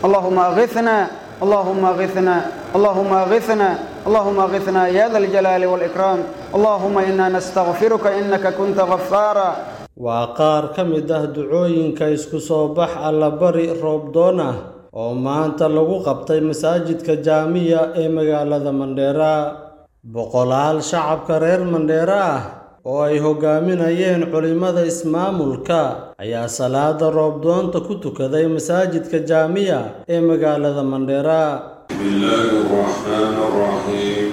اللهم أغثنا اللهم أغثنا اللهم أغثنا اللهم أغثنا يا ذا الجلال والإكرام اللهم إنا نستغفرك إنك كنت غفارا. waa qaar ka mid ah ducooyinka isku soo bax alla bari roob doon ah oo maanta lagu qabtay masaajidka jaamiya ee magaalada Mandheera. boqolaal shacabka reer Mandheera ah oo ay hogaaminayeen culimada ismaamulka ayaa salaada roob doonta ku tukaday masaajidka jaamiya ee magaalada Mandheera. bismillahir rahmanir rahim.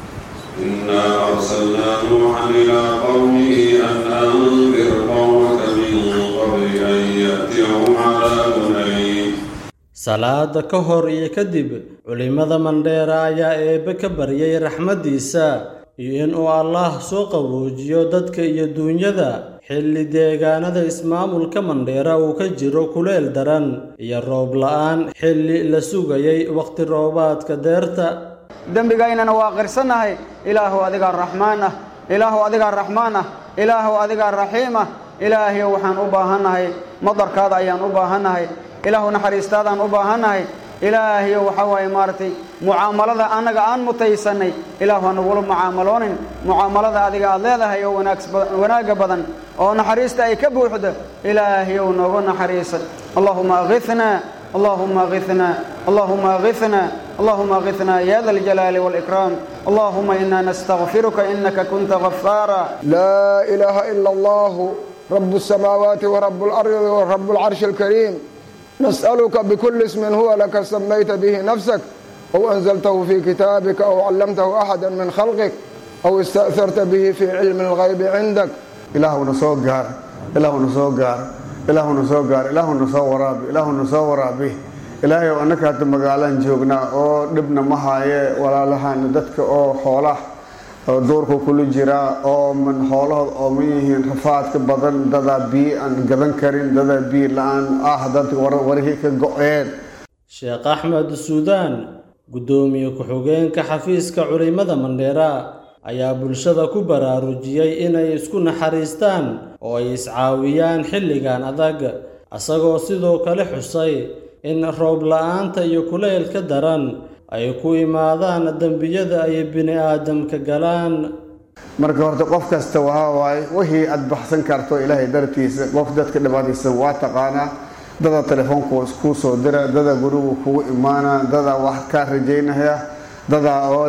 إنا أرسلنا نوحا إلى قومه أن أنذر قومك من قبل أن يأتيهم عذاب أليم. salaada ka hor iyo kadib culimada Mandheera ayaa eebbe ka baryay raxmadiisa iyo in uu Allah soo qaboojiyo dadka iyo duunyada xilli deegaanada ismaamulka Mandheera uu ka jiro kuleel daran iyo roob la'aan xilli la sugayay waqti roobaadka deerta. dembigayna waa qirsanahay ilaahu adiga raxmaan ah ilaahu adiga raxmaan ah ilaahu adiga raxiim ah ilaahiyow waxaan u baahanahay madarkaada ayaan u baahanahay ilaahu naxariistaadaan u baahanahay ilaahiyow waxa waaye maartay mucaamalada anaga aan mutaysanay ilaahu aan ugu mucaamaloonin mucaamalada adiga aad leedahay oo wanaaga badan oo naxariista ay ka buuxdo ilaahiyow noogu naxariisa. allahumma aghithna اللهم أغثنا اللهم أغثنا اللهم أغثنا يا ذا الجلال والإكرام اللهم إنا نستغفرك إنك كنت غفارا. لا إله إلا الله رب السماوات ورب الأرض ورب العرش الكريم نسألك بكل اسم هو لك سميت به نفسك أو أنزلته في كتابك أو علمته أحدا من خلقك أو استأثرت به في علم الغيب عندك. إله نصوغار إله نصوغار إله نصوغار إله نصوراب إله نصورابه إلهي وأنك هذا مقالان جوجنا أو نبنا محايا ولا لها ندتك أو حوله أو دورك كل جراء أو من حوله أو ميه رفعت بدن دذا بي أن جذن كريم دذا بي لأن أحدث ورهيك الجوئين. شيخ أحمد السودان قدومي كحوجين كحفيز كعلماء Mandheera ayaa bulshada ku baraarujiyay inay isku naxariistaan oo ay iscaawiyaan xilligan adag asagoo sidoo kale xusay in roob la'aanta iyo kuleylka daran ay ku imaadaan dambiyada ay bini'aadamka galaan. marka horta qof kasta waxa wixii aad baxsan karto ilaahay dartiisa qof dadka dhibaataysan waa taqaana dada telefoonku isku soo dira dada gurigu kugu imaana dada wax ka rajaynaya dada oo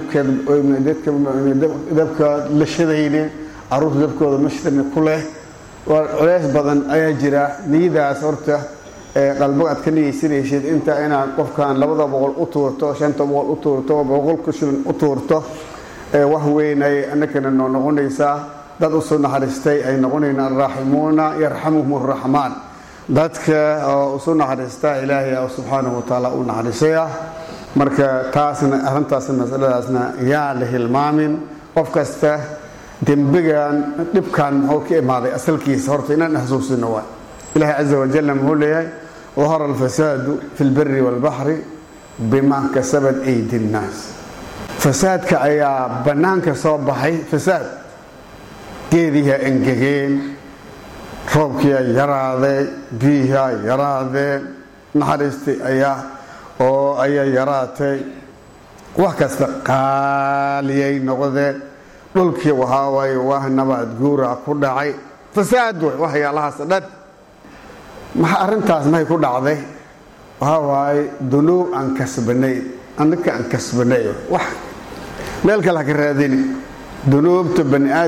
dabka la shidayne aruuf dabkooda mashtan ku leh culays badan ayaa jira niyadaas horta qalbiga aad ka niyeysanaysid inta inaad qofkan 200 u tuurto 500 u tuurto 100 shilin u tuurto wax weyn ay anakana noqonaysaa dad u soo naxariistay ay noqonayaan raaximuuna yarhamuhumur rahmaan dadka u soo naxariista ilaahay subhanahu wa ta'ala u naxariisaya. marka taasna arintaasna masaladaasna yaa la hilmaamin qof kasta dembigan dhibkan wuxuu ka imaaday asalkiisa horta inaan xasuusino waa ilaahay azza wa jalla wuxuu leeyahay ظهر الفساد في البر والبحر بما كسبت أيدي الناس. فسادك أيا بنانك صوبحي فساد كيديها انجهين روبك يراضي بيها يراضي نحرستي أيا oo ay yaraatay wax kasta qaaliyay noqday dhulkii waxa way wax nabad guura ku dhacay fasaad waxyaalahaas dad ma arintaas ma ku dhacday waxa way dunuub aan kasbanay annaka aan kasbanay wax meel kale ka raadin dunuubta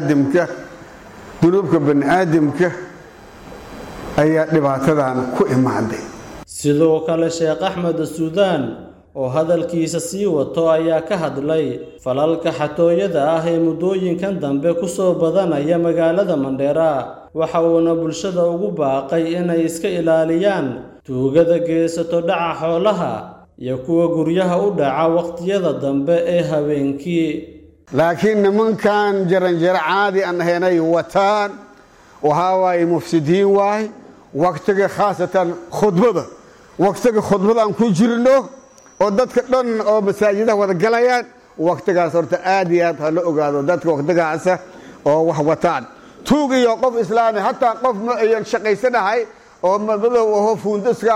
bani aadamka ayaa dhibaatadan ku imaaday. sidoo kale Sheekh Ahmed Suudaan oo hadalkiisa sii wato ayaa ka hadlay falalka xatooyada ah ee mudooyinkan dambe ku soo badanaya magaalada Mandheera waxa uuna bulshada ugu baaqay inay iska ilaaliyaan tuugada geesato dhaca xoolaha iyo kuwa guryaha u dhaca waqtiyada dambe ee habeenkii. laakiin nimankan jaranjar caadi aan ahaynay wataan waxa way mufsidiin waay waqtiga khaasatan khudbada waqtiga khudbada aan ku jirno oo dadka dhan oo masaajidaha wada galayaan waqtigaas horta aad iyo aad la ogaado dadka waqtigaas oo wax wataan tuugiyo qof islaami hatta qof ma ayan shaqaysanahay oo madow oo fuundiska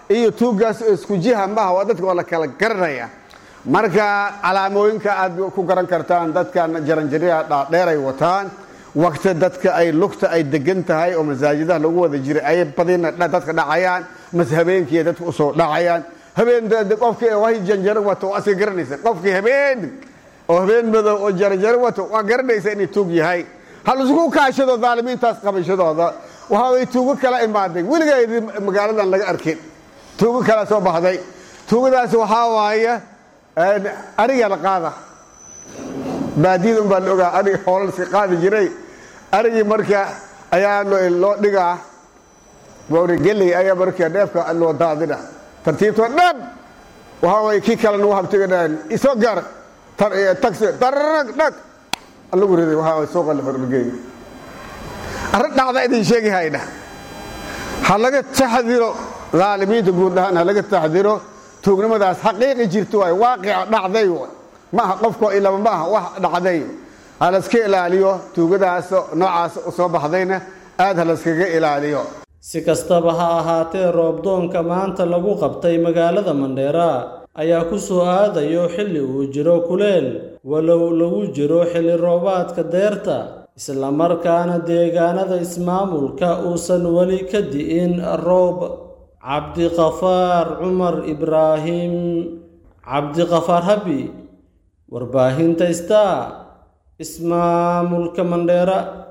iyo tuugaas isku jiha maaha waa dadka waa la kala garanaya marka calaamooyinka aad ku garan kartaan dadkan jaranjariya dhaadheeray wataan waqti dadka ay lugta ay degan tahay oo masaajidaha lagu wada jiray ay badina dadka dhacayaan mashabeenkii dadka u soo dhacayaan habeen qofkii way janjaro wato asii garanaysa qofkii habeen madow oo jaranjaro wato waa garanaysa inuu tuug yahay hal isku kaashado daalimiintaas qabashadooda waxa ay tuugo kala imaadeen wiligeed magaaladan laga arkay tuugo kala soo baxday tuugadaas waxa waaye ariga la qaada baadiid baa looga ariga xoolaha si qaadi jiray arigi marka ayaa loo dhigaa boori gelay ayaa marka dheefka loo daadina tartiibto dhan waxa way ki kala noo habtigadaan isoo gar taxi darag dhag lagu riday waxa way soo qal horgeey arrintaada idin sheegi hayda halaga taxdiro zaalimiinta guud ahaan halaga taxdiro tuugnimadaas xaqiiqi jirto way waaqic dhacday ma aha qofko ilaa ma aha wax dhacday hal iska ilaaliyo tuugadaas noocaas soo baxdayna aad hal iskaga ilaaliyo si kastaba ha ahaatee roobdoonka maanta lagu qabtay magaalada Mandheera ayaa ku soo aadayo xilli uu jiro kuleel walow lagu jiro xilli roobaadka deerta isla markaana deegaanada ismaamulka uusan wali ka di'in roob Cabdiqafaar Cumar Ibraahim Cabdiqafaar Habi warbaahinta Star ismaamulka Mandheera